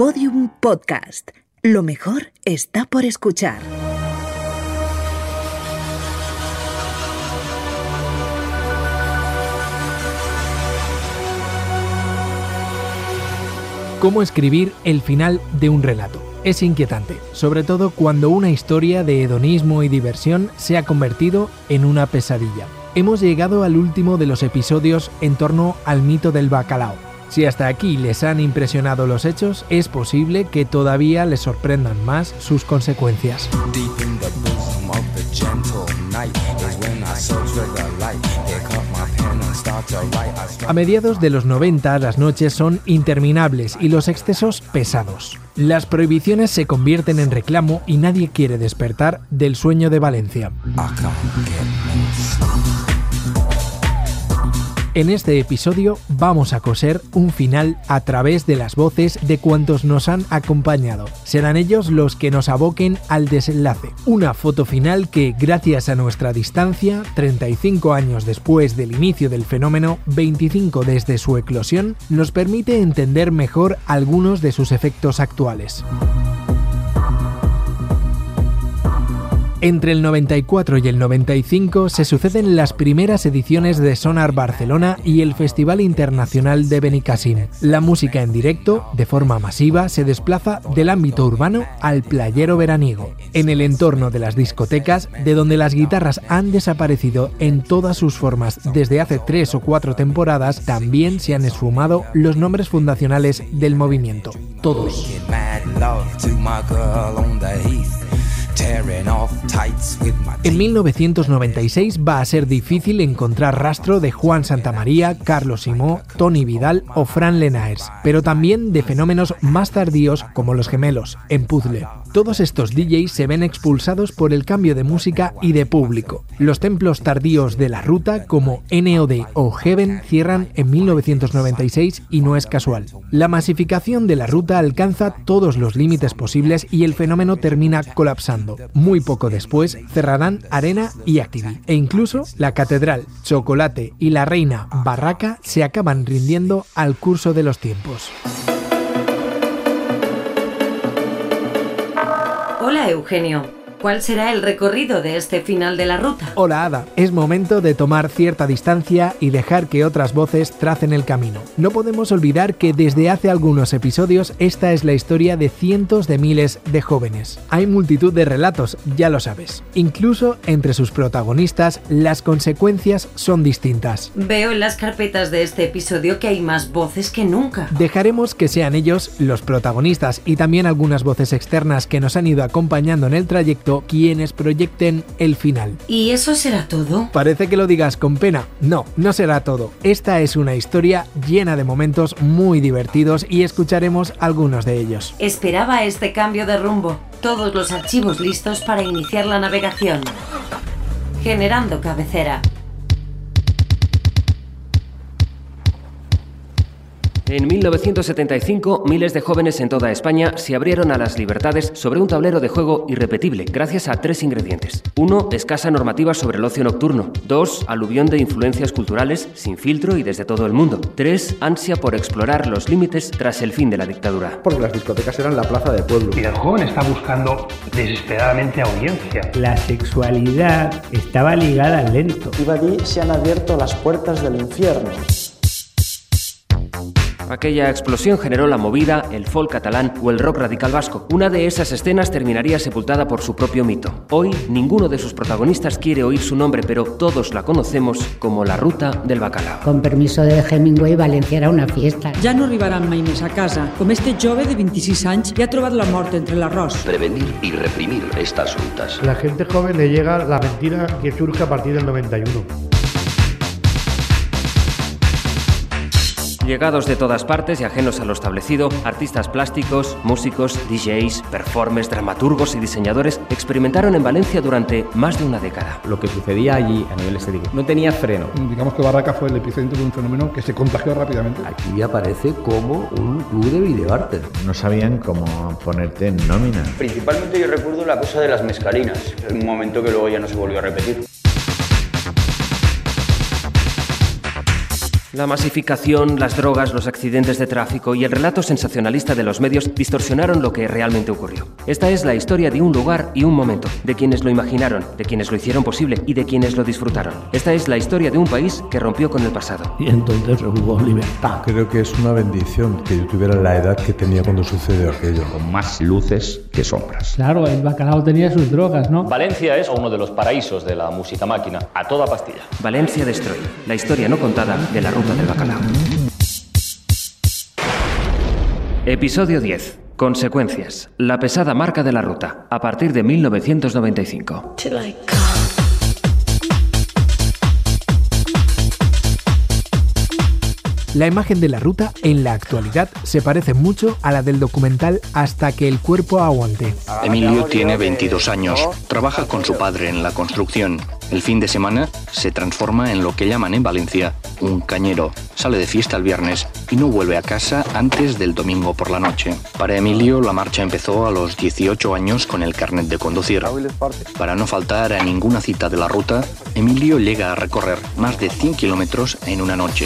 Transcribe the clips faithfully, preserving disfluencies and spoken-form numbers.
Podium Podcast. Lo mejor está por escuchar. ¿Cómo escribir el final de un relato? Es inquietante, sobre todo cuando una historia de hedonismo y diversión se ha convertido en una pesadilla. Hemos llegado al último de los episodios en torno al mito del bacalao. Si hasta aquí les han impresionado los hechos, es posible que todavía les sorprendan más sus consecuencias. A mediados de los noventa las noches son interminables y los excesos pesados. Las prohibiciones se convierten en reclamo y nadie quiere despertar del sueño de Valencia. En este episodio vamos a coser un final a través de las voces de cuantos nos han acompañado. Serán ellos los que nos aboquen al desenlace. Una foto final que, gracias a nuestra distancia, treinta y cinco años después del inicio del fenómeno, veinticinco desde su eclosión, nos permite entender mejor algunos de sus efectos actuales. Entre el noventa y cuatro y el noventa y cinco se suceden las primeras ediciones de Sonar Barcelona y el Festival Internacional de Benicàssim. La música en directo, de forma masiva, se desplaza del ámbito urbano al playero veraniego. En el entorno de las discotecas, de donde las guitarras han desaparecido en todas sus formas desde hace tres o cuatro temporadas, también se han esfumado los nombres fundacionales del movimiento. Todos. En mil novecientos noventa y seis va a ser difícil encontrar rastro de Juan Santamaría, Carlos Simó, Toni Vidal o Fran Lenaers, pero también de fenómenos más tardíos como Los Gemelos, en Puzzle. Todos estos D Js se ven expulsados por el cambio de música y de público. Los templos tardíos de la ruta, como N O D o Heaven, cierran en mil novecientos noventa y seis y no es casual. La masificación de la ruta alcanza todos los límites posibles y el fenómeno termina colapsando. Muy poco después cerrarán Arena y Activi, e incluso la Catedral, Chocolate y la Reina Barraca se acaban rindiendo al curso de los tiempos. Hola, Eugenio. ¿Cuál será el recorrido de este final de la ruta? Hola, Ada. Es momento de tomar cierta distancia y dejar que otras voces tracen el camino. No podemos olvidar que desde hace algunos episodios esta es la historia de cientos de miles de jóvenes. Hay multitud de relatos, ya lo sabes. Incluso entre sus protagonistas, las consecuencias son distintas. Veo en las carpetas de este episodio que hay más voces que nunca. Dejaremos que sean ellos los protagonistas y también algunas voces externas que nos han ido acompañando en el trayecto quienes proyecten el final. ¿Y eso será todo? Parece que lo digas con pena. No, no será todo. Esta es una historia llena de momentos muy divertidos y escucharemos algunos de ellos. Esperaba este cambio de rumbo. Todos los archivos listos para iniciar la navegación. Generando cabecera. En mil novecientos setenta y cinco, miles de jóvenes en toda España se abrieron a las libertades sobre un tablero de juego irrepetible, gracias a tres ingredientes. Uno, escasa normativa sobre el ocio nocturno. Dos, aluvión de influencias culturales, sin filtro y desde todo el mundo. Tres, ansia por explorar los límites tras el fin de la dictadura. Porque las discotecas eran la plaza de pueblo. Y el joven está buscando desesperadamente audiencia. La sexualidad estaba ligada al lento. Y allí se han abierto las puertas del infierno. Aquella explosión generó la movida, el folk catalán o el rock radical vasco. Una de esas escenas terminaría sepultada por su propio mito. Hoy, ninguno de sus protagonistas quiere oír su nombre, pero todos la conocemos como la Ruta del Bacalao. Con permiso de Hemingway, Valencia era una fiesta. Ja no arribaran mai més a casa, com este jove de veintiséis anys que ha trobat la mort entre l'arròs. Prevenir y reprimir estas rutas. La gente joven le llega la mentira que surge a partir del noventa y uno. Llegados de todas partes y ajenos a lo establecido, artistas plásticos, músicos, D Js, performers, dramaturgos y diseñadores experimentaron en Valencia durante más de una década. Lo que sucedía allí a nivel estético no tenía freno. Digamos que Barraca fue el epicentro de un fenómeno que se contagió rápidamente. Aquí aparece como un club de videoarte. No sabían cómo ponerte en nómina. Principalmente yo recuerdo la cosa de las mezcalinas, un momento que luego ya no se volvió a repetir. La masificación, las drogas, los accidentes de tráfico y el relato sensacionalista de los medios distorsionaron lo que realmente ocurrió. Esta es la historia de un lugar y un momento, de quienes lo imaginaron, de quienes lo hicieron posible y de quienes lo disfrutaron. Esta es la historia de un país que rompió con el pasado. Y entonces hubo libertad. Creo que es una bendición que yo tuviera la edad que tenía cuando sucedió aquello. Con más luces que sombras. Claro, el bacalao tenía sus drogas, ¿no? Valencia es uno de los paraísos de la música máquina, a toda pastilla. Valencia Destroy, la historia no contada de la ruta del bacalao. Episodio diez. Consecuencias. La pesada marca de la ruta. A partir de mil novecientos noventa y cinco. La imagen de la ruta en la actualidad se parece mucho a la del documental Hasta que el cuerpo aguante. Emilio tiene veintidós años, trabaja con su padre en la construcción. El fin de semana se transforma en lo que llaman en Valencia un cañero. Sale de fiesta el viernes y no vuelve a casa antes del domingo por la noche. Para Emilio la marcha empezó a los dieciocho años con el carnet de conducir. Para no faltar a ninguna cita de la ruta, Emilio llega a recorrer más de cien kilómetros en una noche.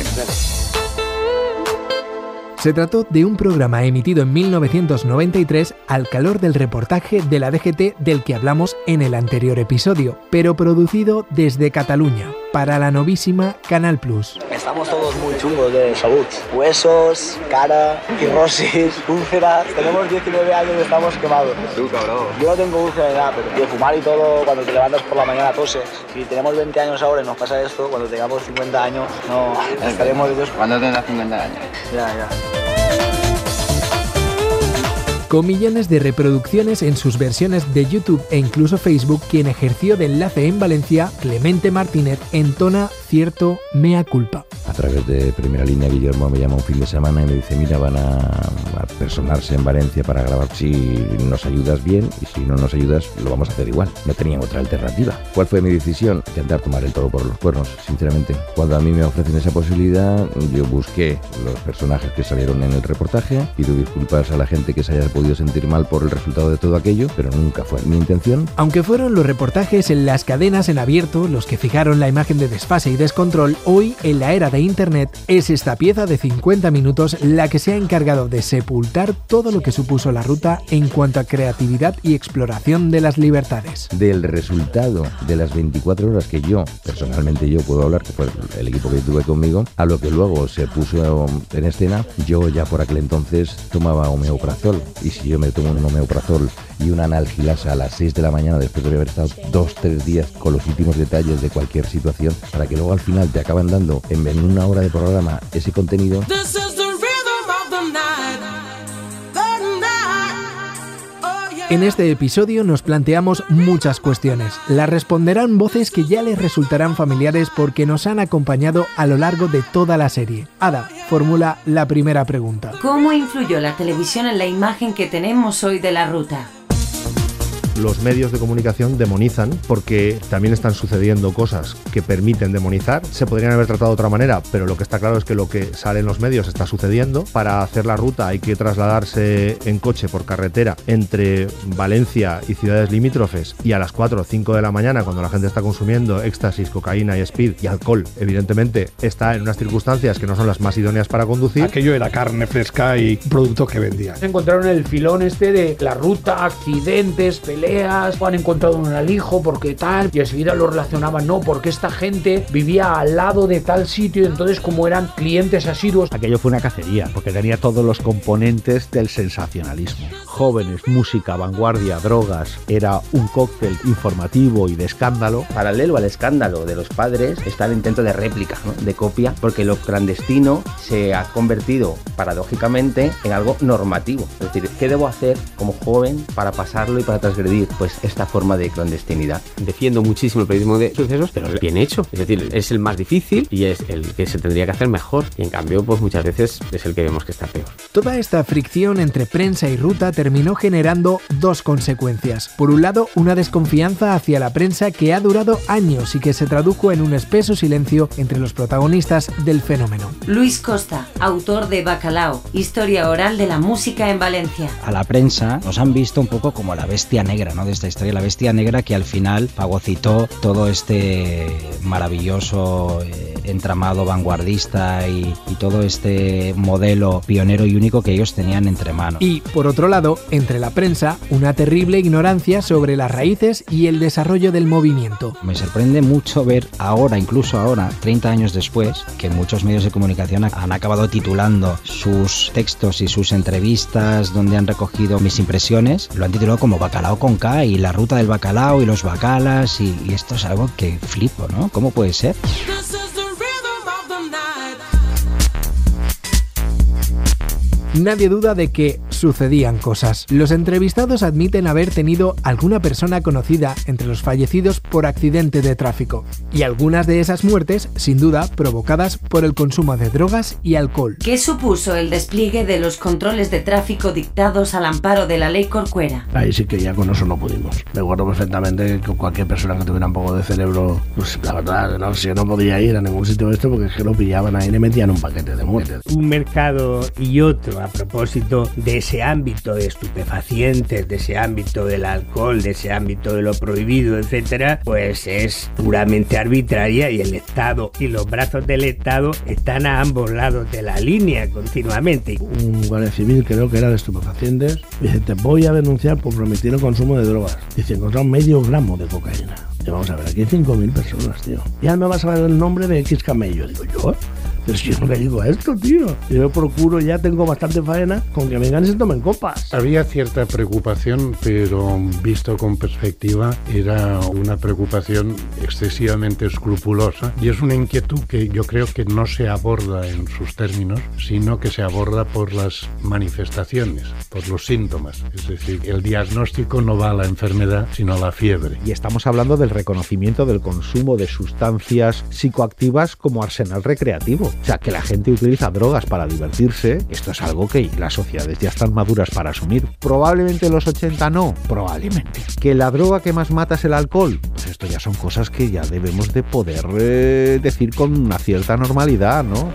Se trató de un programa emitido en mil novecientos noventa y tres al calor del reportaje de la D G T del que hablamos en el anterior episodio, pero producido desde Cataluña, para la novísima Canal Plus. Estamos todos muy chungos de salud. Huesos, cara, cirrosis, úlceras. Tenemos diecinueve años y estamos quemados. Tú, cabrón. Yo no tengo úlcera ni nada, pero de fumar y todo, cuando te levantas por la mañana toses. Si tenemos veinte años ahora y nos pasa esto, cuando tengamos cincuenta años, no estaremos ellos. ¿Cuándo tendrás cincuenta años? Ya, ya. Con millones de reproducciones en sus versiones de YouTube e incluso Facebook, quien ejerció de enlace en Valencia, Clemente Martínez, entona cierto mea culpa. A través de Primera Línea, Guillermo me llama un fin de semana y me dice: mira, van a, a personarse en Valencia para grabar. Si nos ayudas bien y si no nos ayudas, lo vamos a hacer igual. No tenía otra alternativa. ¿Cuál fue mi decisión? Intentar tomar el toro por los cuernos, sinceramente. Cuando a mí me ofrecen esa posibilidad, yo busqué los personajes que salieron en el reportaje. Pido disculpas a la gente que se haya podido sentir mal por el resultado de todo aquello, pero nunca fue mi intención. Aunque fueron los reportajes en las cadenas en abierto los que fijaron la imagen de desfase y descontrol, hoy, en la era de Internet, es esta pieza de cincuenta minutos la que se ha encargado de sepultar todo lo que supuso la ruta en cuanto a creatividad y exploración de las libertades. Del resultado de las veinticuatro horas que yo, personalmente yo puedo hablar, que fue el equipo que tuve conmigo, a lo que luego se puso en escena, yo ya por aquel entonces tomaba omeprazol, y si yo me tomo un omeprazol y una analgilasa a las seis de la mañana después de haber estado dos, tres días con los últimos detalles de cualquier situación, para que luego al final te acaban dando en, en una hora de programa ese contenido. En este episodio nos planteamos muchas cuestiones. Las responderán voces que ya les resultarán familiares porque nos han acompañado a lo largo de toda la serie. Ada formula la primera pregunta. ¿Cómo influyó la televisión en la imagen que tenemos hoy de la ruta? Los medios de comunicación demonizan porque también están sucediendo cosas que permiten demonizar. Se podrían haber tratado de otra manera, pero lo que está claro es que lo que sale en los medios está sucediendo. Para hacer la ruta hay que trasladarse en coche por carretera entre Valencia y ciudades limítrofes, y a las cuatro o cinco de la mañana, cuando la gente está consumiendo éxtasis, cocaína y speed y alcohol, evidentemente está en unas circunstancias que no son las más idóneas para conducir. Aquello era carne fresca y producto que vendían. Encontraron el filón este de la ruta, accidentes, peleas, o han encontrado un alijo porque tal, y enseguida lo relacionaban, no, porque esta gente vivía al lado de tal sitio, y entonces como eran clientes asiduos. Aquello fue una cacería, porque tenía todos los componentes del sensacionalismo. Jóvenes, música, vanguardia, drogas, era un cóctel informativo y de escándalo. Paralelo al escándalo de los padres está el intento de réplica, ¿no? De copia, porque lo clandestino se ha convertido paradójicamente en algo normativo. Es decir, ¿qué debo hacer como joven para pasarlo y para transgredir pues esta forma de clandestinidad? Defiendo muchísimo el periodismo de sucesos, pero bien hecho. Es decir, es el más difícil y es el que se tendría que hacer mejor, y en cambio pues muchas veces es el que vemos que está peor. Toda esta fricción entre prensa y ruta terminó generando dos consecuencias. Por un lado, una desconfianza hacia la prensa que ha durado años y que se tradujo en un espeso silencio entre los protagonistas del fenómeno. Luis Costa, autor de Bacalao, historia oral de la música en Valencia. A la prensa nos han visto un poco como la bestia negra, ¿no?, de esta historia, la bestia negra que al final fagocitó todo este maravilloso eh, entramado vanguardista y, y todo este modelo pionero y único que ellos tenían entre manos. Y, por otro lado, entre la prensa, una terrible ignorancia sobre las raíces y el desarrollo del movimiento. Me sorprende mucho ver ahora, incluso ahora, treinta años después, que muchos medios de comunicación han acabado titulando sus textos y sus entrevistas donde han recogido mis impresiones, lo han titulado como Bacalao con K y la ruta del bacalao y los bacalas, y, y esto es algo que flipo, ¿no? ¿Cómo puede ser? Nadie duda de que sucedían cosas. Los entrevistados admiten haber tenido alguna persona conocida entre los fallecidos por accidente de tráfico, y algunas de esas muertes, sin duda, provocadas por el consumo de drogas y alcohol. ¿Qué supuso el despliegue de los controles de tráfico dictados al amparo de la ley Corcuera? Ahí sí que ya con eso no pudimos. Me acuerdo perfectamente que cualquier persona que tuviera un poco de cerebro, pues la verdad, no, si no podía ir a ningún sitio de esto porque es que lo pillaban ahí y le metían un paquete de muerte. Un mercado y otro a propósito de ese ámbito de estupefacientes, de ese ámbito del alcohol, de ese ámbito de lo prohibido, etcétera, pues es puramente arbitraria, y el Estado y los brazos del Estado están a ambos lados de la línea continuamente. Un guardia civil, creo que era de estupefacientes, dice: te voy a denunciar por permitir el consumo de drogas. Dice: encontraron medio gramo de cocaína. Y vamos a ver, aquí hay cinco mil personas, tío. Ya me vas a ver el nombre de X camello. Digo, ¿yo? Pero si yo no me digo a esto, tío. Yo procuro, ya tengo bastante faena con que vengan y se tomen copas. Había cierta preocupación, pero visto con perspectiva, era una preocupación excesivamente escrupulosa. Y es una inquietud que yo creo que no se aborda en sus términos, sino que se aborda por las manifestaciones, por los síntomas. Es decir, el diagnóstico no va a la enfermedad, sino a la fiebre. Y estamos hablando del reconocimiento del consumo de sustancias psicoactivas como arsenal recreativo. O sea, que la gente utiliza drogas para divertirse, esto es algo que las sociedades ya están maduras para asumir. Probablemente en los ochenta no, probablemente. Que la droga que más mata es el alcohol, pues esto ya son cosas que ya debemos de poder eh, decir con una cierta normalidad, ¿no?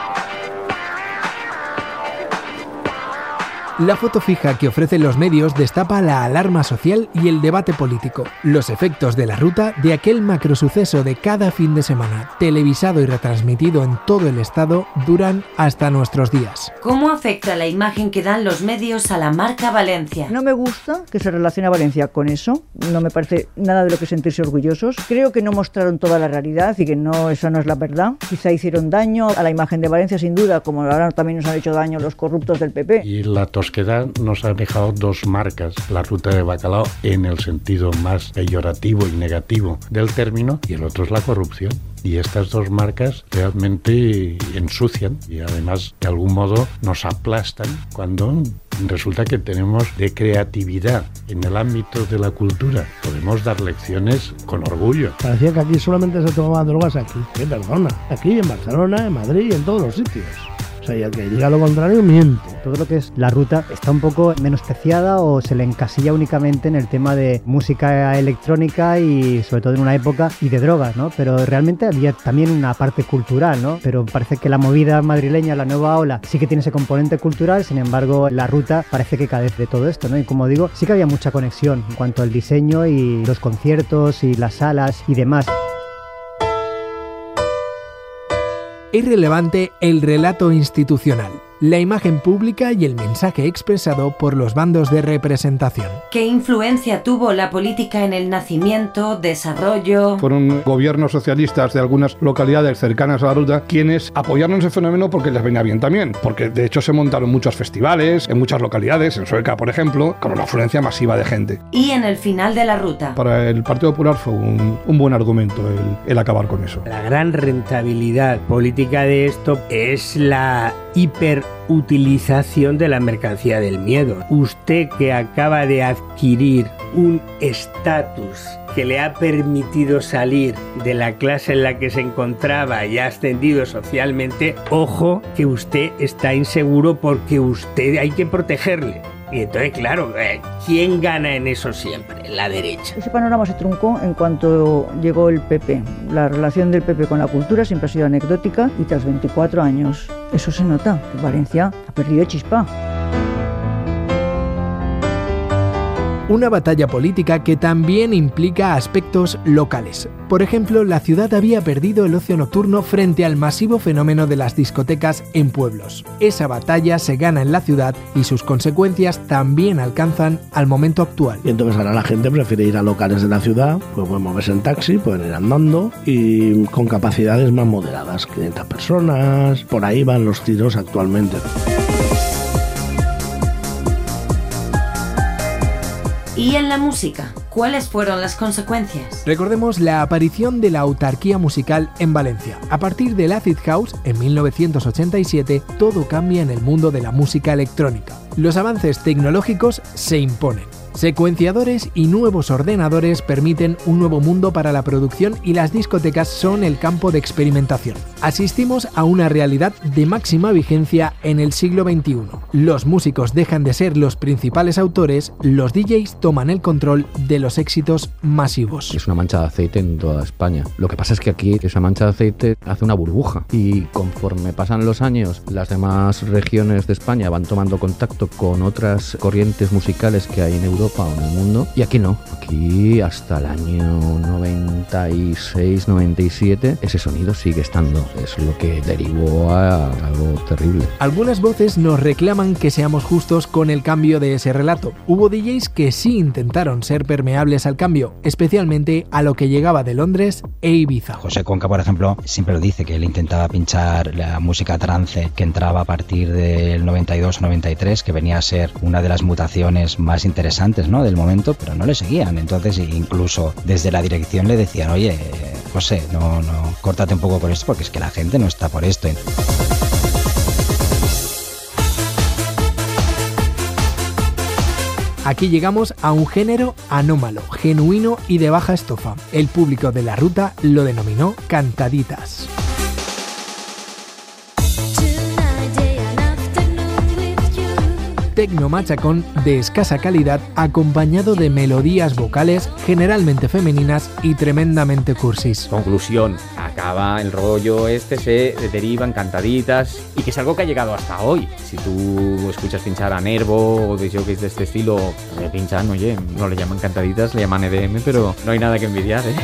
La foto fija que ofrecen los medios destapa la alarma social y el debate político. Los efectos de la ruta de aquel macrosuceso de cada fin de semana, televisado y retransmitido en todo el estado, duran hasta nuestros días. ¿Cómo afecta la imagen que dan los medios a la marca Valencia? No me gusta que se relacione a Valencia con eso. No me parece nada de lo que sentirse orgullosos. Creo que no mostraron toda la realidad y que no, esa no es la verdad. Quizá hicieron daño a la imagen de Valencia, sin duda, como ahora también nos han hecho daño los corruptos del P P. Y la tosquedad nos ha dejado dos marcas: la ruta de Bacalao en el sentido más peyorativo y negativo del término, y el otro es la corrupción. Y estas dos marcas realmente ensucian y además de algún modo nos aplastan cuando resulta que tenemos de creatividad en el ámbito de la cultura. Podemos dar lecciones con orgullo. Parecía que aquí solamente se tomaban drogas aquí. ¿Qué perdona? Aquí, en Barcelona, en Madrid y en todos los sitios. O sea, y el que diga lo contrario miente. Todo lo que es la ruta está un poco menospreciada o se le encasilla únicamente en el tema de música electrónica y sobre todo en una época y de drogas, ¿no? Pero realmente había también una parte cultural, ¿no? Pero parece que la movida madrileña, la nueva ola, sí que tiene ese componente cultural, sin embargo la ruta parece que carece de todo esto, ¿no? Y como digo, sí que había mucha conexión en cuanto al diseño y los conciertos y las salas y demás. Es relevante el relato institucional, la imagen pública y el mensaje expresado por los bandos de representación. ¿Qué influencia tuvo la política en el nacimiento, desarrollo? Fueron gobiernos socialistas de algunas localidades cercanas a la ruta quienes apoyaron ese fenómeno porque les venía bien también, porque de hecho se montaron muchos festivales en muchas localidades, en Sueca por ejemplo, con una afluencia masiva de gente. ¿Y en el final de la ruta? Para el Partido Popular fue un, un buen argumento el, el acabar con eso. La gran rentabilidad política de esto es la hiperutilización de la mercancía del miedo. Usted que acaba de adquirir un estatus que le ha permitido salir de la clase en la que se encontraba y ha ascendido socialmente, ojo que usted está inseguro porque usted hay que protegerle. Y entonces, claro, ¿quién gana en eso siempre? La derecha. Ese panorama se truncó en cuanto llegó el P P. La relación del P P con la cultura siempre ha sido anecdótica y tras veinticuatro años eso se nota, que Valencia ha perdido chispa. Una batalla política que también implica aspectos locales. Por ejemplo, la ciudad había perdido el ocio nocturno frente al masivo fenómeno de las discotecas en pueblos. Esa batalla se gana en la ciudad y sus consecuencias también alcanzan al momento actual. Y entonces ahora la gente prefiere ir a locales de la ciudad, pues pueden moverse en taxi, pueden ir andando y con capacidades más moderadas, quinientas personas, por ahí van los tiros actualmente. ¿Y en la música? ¿Cuáles fueron las consecuencias? Recordemos la aparición de la autarquía musical en Valencia. A partir del Acid House, en mil novecientos ochenta y siete, todo cambia en el mundo de la música electrónica. Los avances tecnológicos se imponen. Secuenciadores y nuevos ordenadores permiten un nuevo mundo para la producción y las discotecas son el campo de experimentación. Asistimos a una realidad de máxima vigencia en el siglo veintiuno. Los músicos dejan de ser los principales autores, los D Js toman el control de los éxitos masivos. Es una mancha de aceite en toda España. Lo que pasa es que aquí esa mancha de aceite hace una burbuja y conforme pasan los años, las demás regiones de España van tomando contacto con otras corrientes musicales que hay en Europa o en el mundo, y aquí no, aquí hasta el año noventa y seis noventa y siete ese sonido sigue estando, es lo que derivó a algo terrible. Algunas voces nos reclaman que seamos justos con el cambio de ese relato. Hubo D Js que sí intentaron ser permeables al cambio, especialmente a lo que llegaba de Londres e Ibiza. José Conca, por ejemplo, siempre lo dice, que él intentaba pinchar la música trance que entraba a partir del noventa y dos noventa y tres, que venía a ser una de las mutaciones más interesantes, ¿no?, del momento, pero no le seguían. Entonces incluso desde la dirección le decían, oye, José, no, no, córtate un poco con esto porque es que la gente no está por esto. Aquí llegamos a un género anómalo, genuino y de baja estofa. El público de la ruta lo denominó cantaditas. Tecno machacón de escasa calidad acompañado de melodías vocales generalmente femeninas y tremendamente cursis. Conclusión, acaba el rollo este, se deriva en cantaditas y que es algo que ha llegado hasta hoy. Si tú escuchas pinchar a Nervo o de jockeys de este estilo, eh, pinchan, oye, no le llaman cantaditas, le llaman E D M, pero no hay nada que envidiar, ¿eh?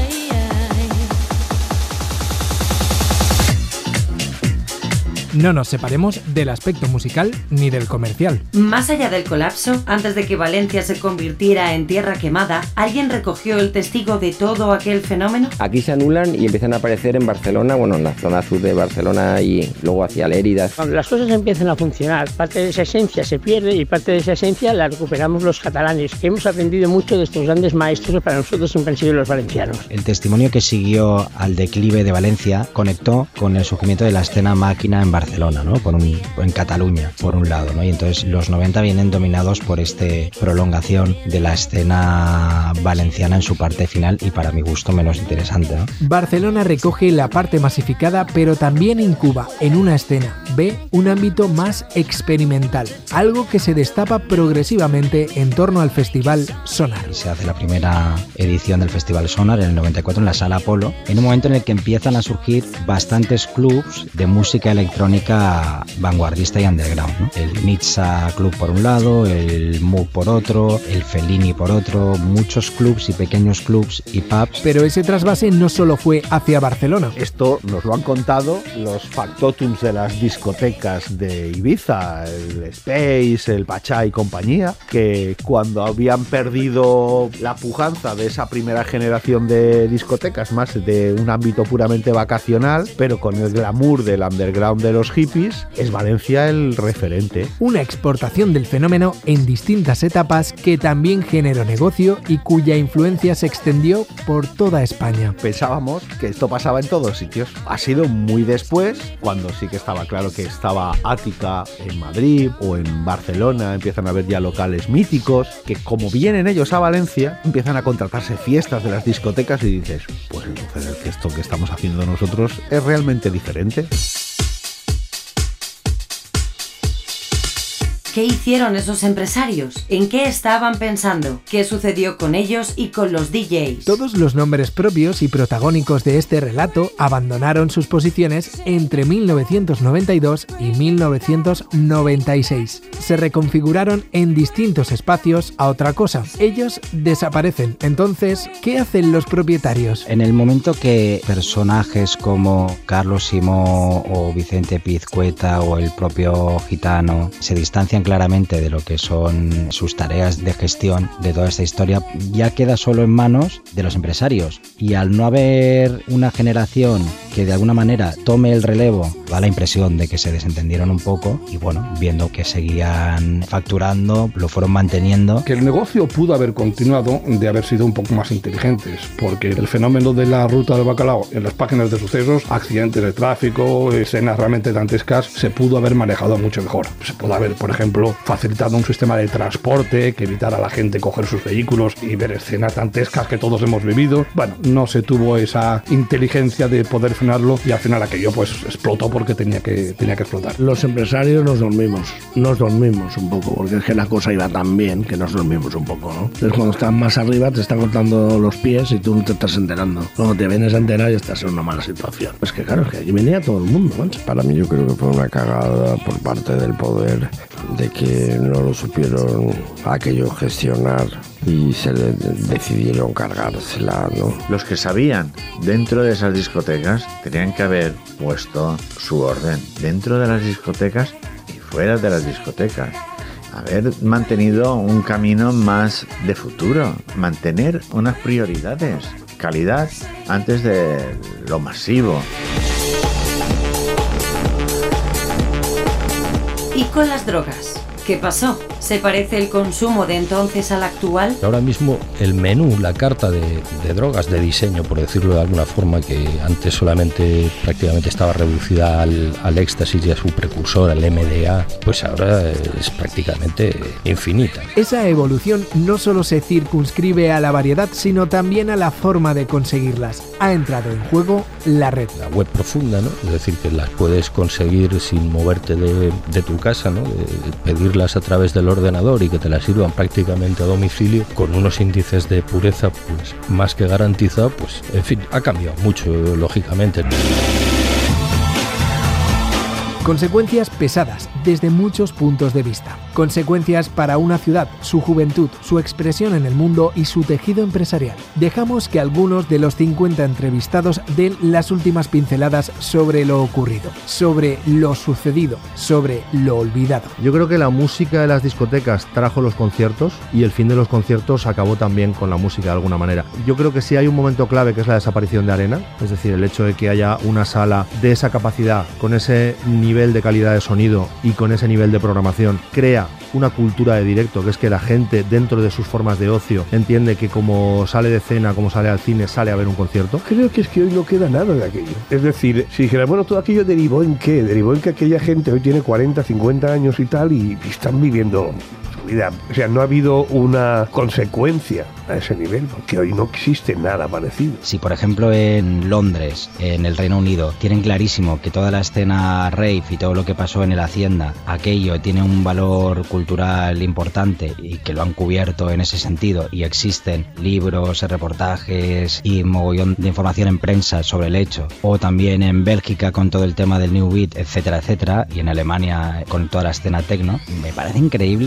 No nos separemos del aspecto musical ni del comercial. Más allá del colapso, antes de que Valencia se convirtiera en tierra quemada, ¿alguien recogió el testigo de todo aquel fenómeno? Aquí se anulan y empiezan a aparecer en Barcelona, bueno, en la zona sur de Barcelona y luego hacia Lérida. Cuando las cosas empiezan a funcionar, parte de esa esencia se pierde y parte de esa esencia la recuperamos los catalanes, que hemos aprendido mucho de estos grandes maestros que para nosotros siempre han sido los valencianos. El testimonio que siguió al declive de Valencia conectó con el surgimiento de la escena máquina en Barcelona. Barcelona, ¿no? Por un, en Cataluña, por un lado, ¿no? Y entonces los noventa vienen dominados por esta prolongación de la escena valenciana en su parte final y para mi gusto menos interesante, ¿no? Barcelona recoge la parte masificada, pero también incuba en una escena B un ámbito más experimental, algo que se destapa progresivamente en torno al Festival Sonar. Se hace la primera edición del Festival Sonar en el noventa y cuatro en la Sala Apolo, en un momento en el que empiezan a surgir bastantes clubs de música electrónica vanguardista y underground, ¿no? El Nizza Club por un lado, el Moog por otro, el Fellini por otro, muchos clubs y pequeños clubs y pubs. Pero ese trasvase no solo fue hacia Barcelona. Esto nos lo han contado los factotums de las discotecas de Ibiza, el Space, el Pachá y compañía, que cuando habían perdido la pujanza de esa primera generación de discotecas, más de un ámbito puramente vacacional, pero con el glamour del underground de los los hippies, es Valencia el referente. Una exportación del fenómeno en distintas etapas que también generó negocio y cuya influencia se extendió por toda España. Pensábamos que esto pasaba en todos sitios. Ha sido muy después, cuando sí que estaba claro que estaba Ática en Madrid o en Barcelona, empiezan a haber ya locales míticos, que como vienen ellos a Valencia, empiezan a contratarse fiestas de las discotecas y dices, pues entonces esto que estamos haciendo nosotros es realmente diferente. ¿Qué hicieron esos empresarios? ¿En qué estaban pensando? ¿Qué sucedió con ellos y con los D Js? Todos los nombres propios y protagónicos de este relato abandonaron sus posiciones entre mil novecientos noventa y dos y mil novecientos noventa y seis. Se reconfiguraron en distintos espacios a otra cosa. Ellos desaparecen. Entonces, ¿qué hacen los propietarios? En el momento que personajes como Carlos Simó o Vicente Pizcueta o el propio Gitano se distancian claramente de lo que son sus tareas de gestión de toda esta historia, ya queda solo en manos de los empresarios, y al no haber una generación que de alguna manera tome el relevo, da la impresión de que se desentendieron un poco y bueno, viendo que seguían facturando, lo fueron manteniendo. Que el negocio pudo haber continuado de haber sido un poco más inteligentes, porque el fenómeno de la ruta del bacalao en las páginas de sucesos, accidentes de tráfico, escenas realmente dantescas, se pudo haber manejado mucho mejor. Se pudo haber, por ejemplo, facilitando un sistema de transporte que evitara a la gente coger sus vehículos y ver escenas dantescas que todos hemos vivido. Bueno, no se tuvo esa inteligencia de poder frenarlo y al final aquello pues explotó porque tenía que, tenía que explotar. Los empresarios nos dormimos, nos dormimos un poco, porque es que la cosa iba tan bien que nos dormimos un poco, ¿no? Entonces cuando estás más arriba te están cortando los pies y tú no te estás enterando. Cuando te vienes a enterar y estás en una mala situación. Es que claro, es que allí venía todo el mundo, ¿no? Para mí yo creo que fue una cagada por parte del poder de que no lo supieron aquello gestionar y se le decidieron cargársela, ¿no? Los que sabían dentro de esas discotecas tenían que haber puesto su orden dentro de las discotecas y fuera de las discotecas. Haber mantenido un camino más de futuro, mantener unas prioridades, calidad antes de lo masivo. ¿Y con las drogas? ¿Qué pasó? ¿Se parece el consumo de entonces al actual? Ahora mismo el menú, la carta de, de drogas de diseño, por decirlo de alguna forma, que antes solamente prácticamente estaba reducida al, al éxtasis y a su precursor, al M D A, pues ahora es prácticamente infinita. Esa evolución no solo se circunscribe a la variedad, sino también a la forma de conseguirlas. Ha entrado en juego la red. La web profunda, ¿no? Es decir, que las puedes conseguir sin moverte de, de tu casa, ¿no? De, de pedirlas a través del ordenador y que te las sirvan prácticamente a domicilio con unos índices de pureza pues más que garantizado, pues en fin, ha cambiado mucho, lógicamente. Consecuencias pesadas desde muchos puntos de vista. Consecuencias para una ciudad, su juventud, su expresión en el mundo y su tejido empresarial. Dejamos que algunos de los cincuenta entrevistados den las últimas pinceladas sobre lo ocurrido, sobre lo sucedido, sobre lo olvidado. Yo creo que la música de las discotecas trajo los conciertos y el fin de los conciertos acabó también con la música de alguna manera. Yo creo que sí hay un momento clave que es la desaparición de Arena, es decir, el hecho de que haya una sala de esa capacidad, con ese nivel nivel de calidad de sonido y con ese nivel de programación, crea una cultura de directo, que es que la gente dentro de sus formas de ocio entiende que como sale de cena, como sale al cine, sale a ver un concierto. Creo que es que hoy no queda nada de aquello. Es decir, si dijeras, bueno, todo aquello derivó en qué, derivó en que aquella gente hoy tiene cuarenta, cincuenta años y tal y están viviendo su vida. O sea, no ha habido una consecuencia a ese nivel, porque hoy no existe nada parecido. Si por ejemplo en Londres, en el Reino Unido, tienen clarísimo que toda la escena rave y todo lo que pasó en el Hacienda, aquello tiene un valor cultural importante y que lo han cubierto en ese sentido, y existen libros, reportajes y mogollón de información en prensa sobre el hecho, o también en Bélgica con todo el tema del New Beat, etcétera, etcétera, y en Alemania con toda la escena techno, me parece increíble que no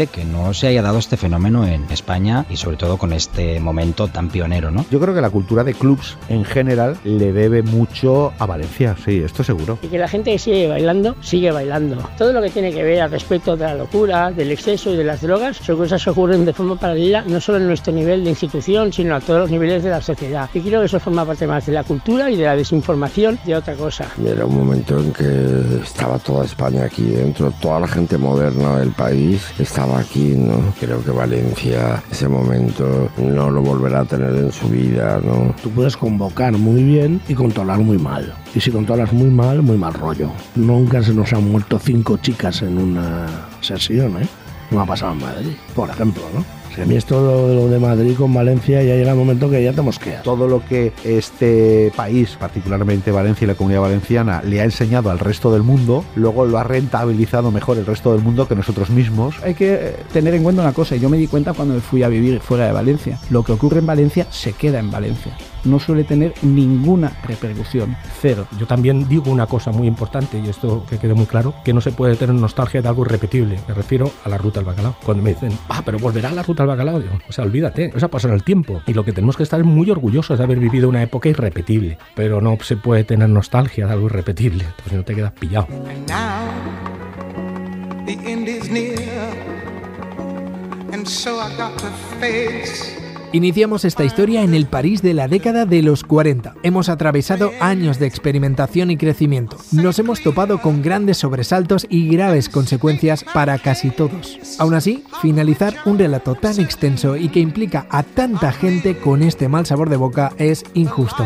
no se haya dado este fenómeno en España y sobre todo con este momento tan pionero, ¿no? Yo creo que la cultura de clubs en general le debe mucho a Valencia, sí, esto seguro. Y que la gente que sigue bailando, sigue bailando. Todo lo que tiene que ver al respecto de la locura, del exceso y de las drogas, son cosas que ocurren de forma paralela, no solo en nuestro nivel de institución, sino a todos los niveles de la sociedad. Y creo que eso forma parte más de la cultura y de la desinformación de otra cosa. Era un momento en que estaba toda España aquí dentro, toda la gente moderna del país estaba aquí, ¿no? Creo que Valencia ese momento no lo volverá a tener en su vida, ¿no? Tú puedes convocar muy bien y controlar muy mal. Y si controlas muy mal, muy mal rollo. Nunca se nos han muerto cinco chicas en una sesión, ¿eh? No ha pasado en Madrid, por ejemplo, ¿no? A mí esto lo, lo de Madrid con Valencia ya llega el momento que ya te mosquea. Todo lo que este país, particularmente Valencia y la Comunidad Valenciana, le ha enseñado al resto del mundo, luego lo ha rentabilizado mejor el resto del mundo que nosotros mismos. Hay que tener en cuenta una cosa, y yo me di cuenta cuando me fui a vivir fuera de Valencia. Lo que ocurre en Valencia se queda en Valencia. No suele tener ninguna repercusión, cero. Yo también digo una cosa muy importante, y esto que quede muy claro, que no se puede tener nostalgia de algo irrepetible. Me refiero a la ruta del bacalao. Cuando me dicen, ah, pero volverá a la ruta del bacalao, digo, o sea, olvídate, o sea, pasará el tiempo. Y lo que tenemos que estar es muy orgullosos de haber vivido una época irrepetible, pero no se puede tener nostalgia de algo irrepetible, pues no te quedas pillado. And now, the end is near, and so I got to face. Iniciamos esta historia en el París de la década de los cuarenta. Hemos atravesado años de experimentación y crecimiento. Nos hemos topado con grandes sobresaltos y graves consecuencias para casi todos. Aún así, finalizar un relato tan extenso y que implica a tanta gente con este mal sabor de boca es injusto.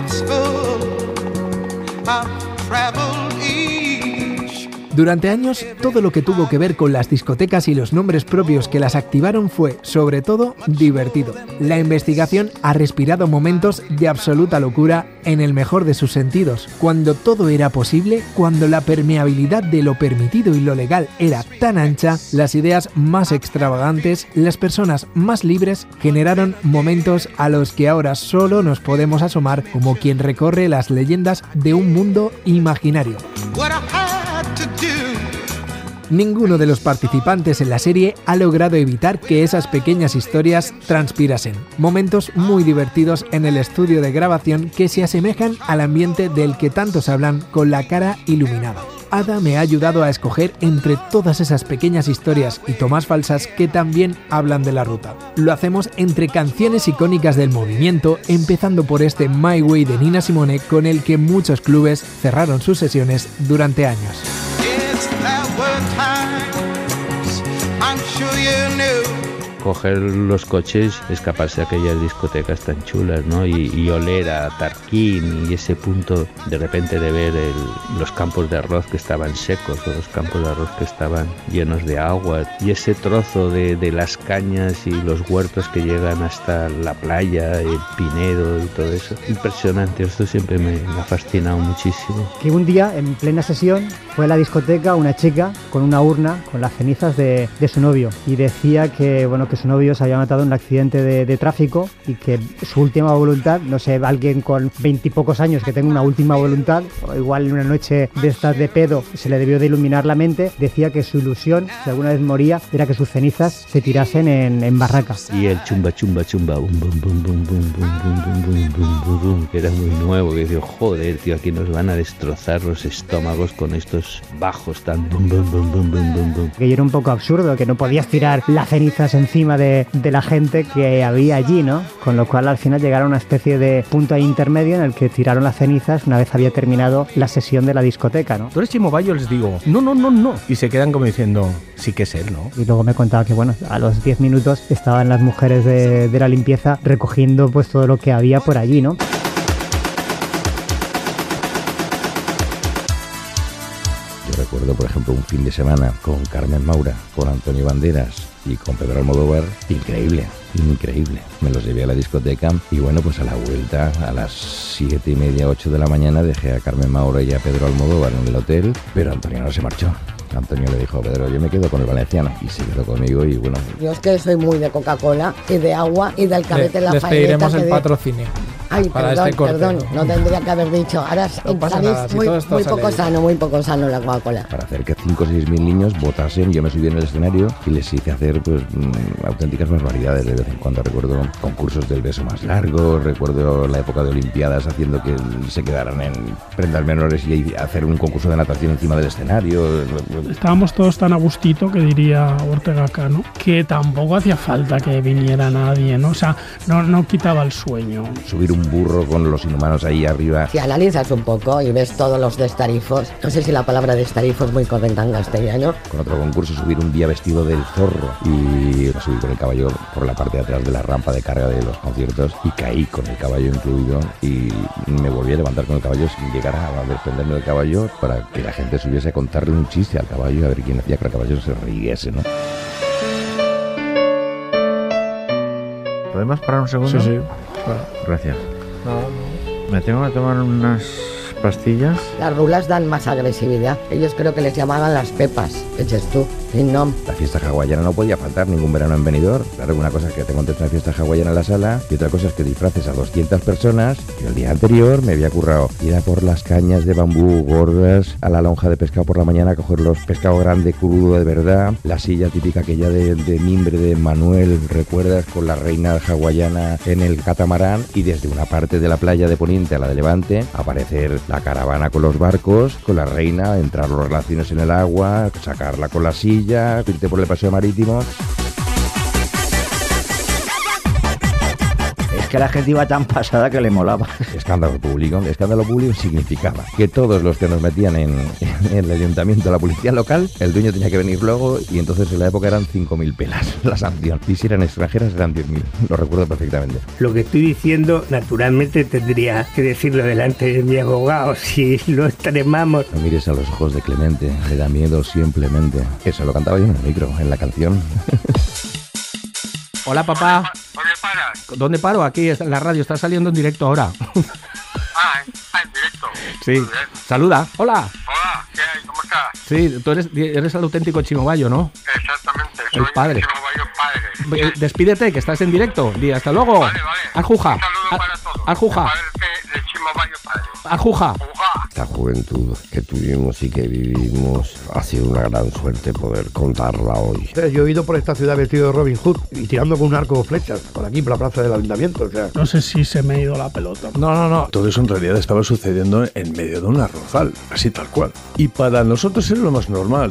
Durante años, todo lo que tuvo que ver con las discotecas y los nombres propios que las activaron fue, sobre todo, divertido. La investigación ha respirado momentos de absoluta locura en el mejor de sus sentidos, cuando todo era posible, cuando la permeabilidad de lo permitido y lo legal era tan ancha, las ideas más extravagantes, las personas más libres, generaron momentos a los que ahora solo nos podemos asomar como quien recorre las leyendas de un mundo imaginario. Ninguno de los participantes en la serie ha logrado evitar que esas pequeñas historias transpirasen. Momentos muy divertidos en el estudio de grabación que se asemejan al ambiente del que tantos hablan con la cara iluminada. Ada me ha ayudado a escoger entre todas esas pequeñas historias y tomas falsas que también hablan de la ruta. Lo hacemos entre canciones icónicas del movimiento, empezando por este My Way de Nina Simone, con el que muchos clubes cerraron sus sesiones durante años. Coger los coches, escaparse a aquellas discotecas tan chulas, ¿no? Y, y oler a Tarquín y ese punto de repente de ver el, los campos de arroz que estaban secos o los campos de arroz que estaban llenos de agua y ese trozo de, de las cañas y los huertos que llegan hasta la playa, el Pinedo y todo eso. Impresionante, esto siempre me, me ha fascinado muchísimo. Que un día, en plena sesión, fue a la discoteca una chica con una urna con las cenizas de, de su novio y decía que, bueno, que su novio se había matado en un accidente de, de tráfico y que su última voluntad, no sé, alguien con veintipocos años que tenga una última voluntad, o igual en una noche de estas de pedo se le debió de iluminar la mente, decía que su ilusión, si alguna vez moría, era que sus cenizas se tirasen en, en barracas. Y el chumba chumba chumba bum bum bum bum bum bum bum bum bum bum bum, que era muy nuevo, que decía, joder, tío, aquí nos van a destrozar los estómagos con estos bajos tan bum bum bum bum bum bum bum. Que era un poco absurdo, que no podías tirar las cenizas encima De, de la gente que había allí, ¿no? Con lo cual al final llegaron a una especie de punto intermedio en el que tiraron las cenizas una vez había terminado la sesión de la discoteca, ¿no? Tú eres Chimo Bayo, les digo, no, no, no, no. Y se quedan como diciendo, sí que es él, ¿no? Y luego me contaba que, bueno, a los diez minutos estaban las mujeres de, de la limpieza recogiendo pues todo lo que había por allí, ¿no? Recuerdo, por ejemplo, un fin de semana con Carmen Maura, con Antonio Banderas y con Pedro Almodóvar, increíble, increíble. Me los llevé a la discoteca y bueno, pues a la vuelta, a las siete y media, ocho de la mañana, dejé a Carmen Maura y a Pedro Almodóvar en el hotel, pero Antonio no se marchó. Antonio le dijo, Pedro, yo me quedo con el valenciano, y se quedó conmigo y bueno. Yo es que soy muy de Coca-Cola y de agua y del cabete en la Les pediremos el patrocinio. Ay, para perdón, este corte. perdón, no tendría que haber dicho. Ahora No pasa salís nada, si muy, todo esto muy sale poco bien. sano, muy poco sano la Coca-Cola. Para hacer que cinco o seis mil niños votasen, yo me subí en el escenario y les hice hacer pues mmm, auténticas barbaridades de vez en cuando. Recuerdo concursos del beso más largo, recuerdo la época de Olimpiadas haciendo que se quedaran en prendas menores y hacer un concurso de natación encima del escenario. Estábamos todos tan a gustito, que diría Ortega Cano, que tampoco hacía falta que viniera nadie, ¿no? O sea, no, no quitaba el sueño. Subir un burro con los inhumanos ahí arriba. Si analizas un poco y ves todos los destarifos, no sé si la palabra destarifo es muy correcta en castellano. Con otro concurso subir un día vestido del zorro y subir con el caballo por la parte de atrás de la rampa de carga de los conciertos y caí con el caballo incluido y me volví a levantar con el caballo sin llegar a desprenderme del caballo para que la gente subiese a contarle un chiste al caballo y a ver quién hacía que el caballo se riese, ¿no? ¿Podemos parar un segundo? Sí, sí. Claro. Gracias. No, no. Me tengo que tomar unas pastillas. Las rulas dan más agresividad. Ellos creo que les llamaban las pepas. Eches tú, sin nom. La fiesta hawaiana no podía faltar ningún verano en Benidorm. Claro, una cosa es que te montes una fiesta hawaiana en la sala y otra cosa es que disfraces a doscientas personas. Yo el día anterior me había currado ir a por las cañas de bambú gordas a la lonja de pescado por la mañana a coger los pescado grande crudo de verdad, la silla típica aquella de, de mimbre de Manuel, ¿recuerdas? Con la reina hawaiana en el catamarán y desde una parte de la playa de Poniente a la de Levante aparecer la caravana con los barcos, con la reina, entrar los relaciones en el agua, sacarla con la silla, irte por el paseo marítimo. Es que la gente iba tan pasada que le molaba. Escándalo público. Escándalo público significaba que todos los que nos metían en, en el ayuntamiento, la policía local, el dueño tenía que venir luego y entonces en la época eran cinco mil pelas la sanción. Y si eran extranjeras eran diez mil. Lo recuerdo perfectamente. Lo que estoy diciendo, naturalmente tendría que decirlo delante de mi abogado. Si lo extremamos. No mires a los ojos de Clemente, le da miedo simplemente. Eso lo cantaba yo en el micro, en la canción. Hola, papá. ¿Dónde paras? ¿Dónde paro? Aquí en la radio, está saliendo en directo ahora. Ah, está en directo. Sí. Saluda. Hola. Hola, ¿qué hay? ¿Cómo estás? Sí, tú eres, eres el auténtico Chimo Bayo, ¿no? Exactamente, El soy padre. Chimo Bayo padre. Eh, Despídete, que estás en directo. Di, hasta luego. Vale, vale. Aljuja. Un saludo Al- para todos. Aljuja. El padre de, de Chimo Bayo padre. Aljuja. Esta juventud que tuvimos y que vivimos ha sido una gran suerte poder contarla hoy. Yo he ido por esta ciudad vestido de Robin Hood y tirando con un arco o flechas por aquí, por la plaza del ayuntamiento. O sea. No sé si se me ha ido la pelota. No, no, no. Todo eso en realidad estaba sucediendo en medio de un arrozal, así tal cual. Y para nosotros era lo más normal.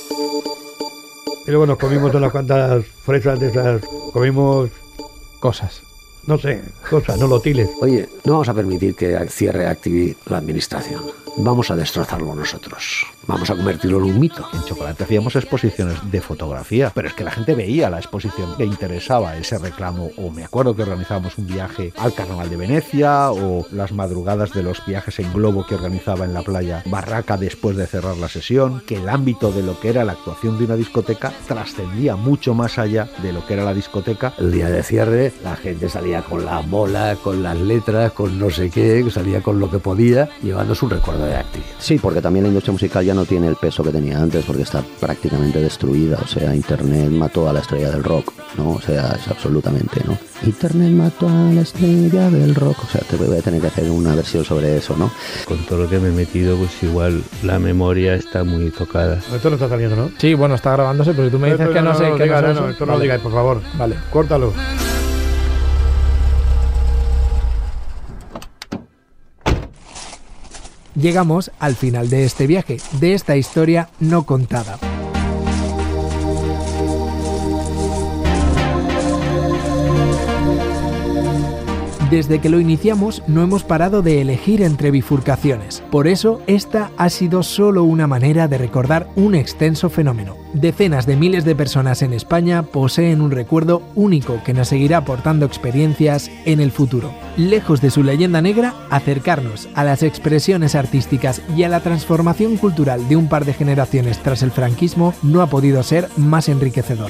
Y luego nos comimos unas cuantas fresas de esas, comimos cosas. No sé, cosas, no lotiles. Oye, no vamos a permitir que cierre Activi la administración. Vamos a destrozarlo nosotros. Vamos a convertirlo en un mito. En Chocolate hacíamos exposiciones de fotografía, pero es que la gente veía la exposición, le interesaba ese reclamo. O me acuerdo que organizábamos un viaje al Carnaval de Venecia o las madrugadas de los viajes en globo que organizaba en la playa Barraca después de cerrar la sesión, que el ámbito de lo que era la actuación de una discoteca trascendía mucho más allá de lo que era la discoteca. El día de cierre la gente salía con la bola, con las letras, con no sé qué, salía con lo que podía, llevándose un recuerdo de Activi. Sí, porque también la industria musical ya no tiene el peso que tenía antes porque está prácticamente destruida. O sea, Internet mató a la estrella del rock, ¿no? O sea, es absolutamente, ¿no? Internet mató a la estrella del rock. O sea, te voy a tener que hacer una versión sobre eso, ¿no? Con todo lo que me he metido, pues igual la memoria está muy tocada. Esto no está saliendo, ¿no? Sí, bueno, está grabándose, pero si tú me dices Esto que no, no, sé no, qué diga, no, no, sé no, eso. esto no Vale. lo digáis, por favor. Vale. Córtalo. Llegamos al final de este viaje, de esta historia no contada. Desde que lo iniciamos no hemos parado de elegir entre bifurcaciones. Por eso, esta ha sido solo una manera de recordar un extenso fenómeno. Decenas de miles de personas en España poseen un recuerdo único que nos seguirá aportando experiencias en el futuro. Lejos de su leyenda negra, acercarnos a las expresiones artísticas y a la transformación cultural de un par de generaciones tras el franquismo no ha podido ser más enriquecedor.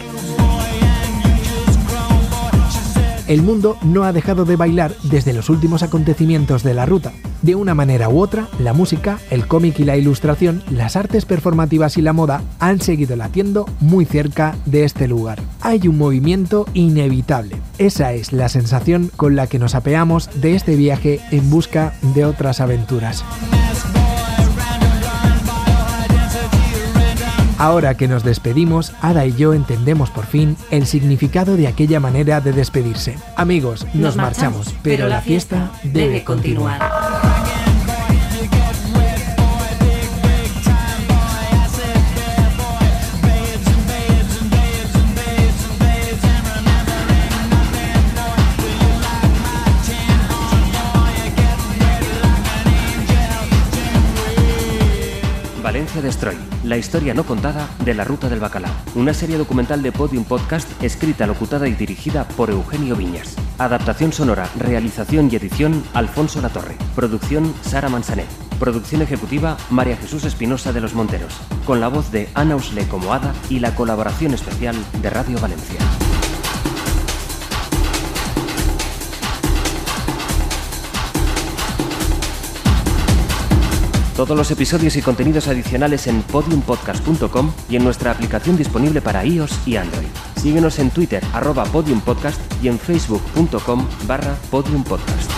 El mundo no ha dejado de bailar desde los últimos acontecimientos de la ruta. De una manera u otra, la música, el cómic y la ilustración, las artes performativas y la moda han seguido latiendo muy cerca de este lugar. Hay un movimiento inevitable. Esa es la sensación con la que nos apeamos de este viaje en busca de otras aventuras. Ahora que nos despedimos, Ada y yo entendemos por fin el significado de aquella manera de despedirse. Amigos, nos, nos marchamos, marchamos, pero la fiesta debe continuar. Valencia Destroy, la historia no contada de la Ruta del Bacalao. Una serie documental de Podium Podcast escrita, locutada y dirigida por Eugenio Viñas. Adaptación sonora, realización y edición Alfonso Latorre. Producción Sara Mansanet. Producción ejecutiva María Jesús Espinosa de los Monteros. Con la voz de Ana Usle como Ada y la colaboración especial de Radio Valencia. Todos los episodios y contenidos adicionales en podium podcast punto com y en nuestra aplicación disponible para iOS y Android. Síguenos en Twitter, arroba podiumpodcast y en facebook punto com barra podiumpodcast.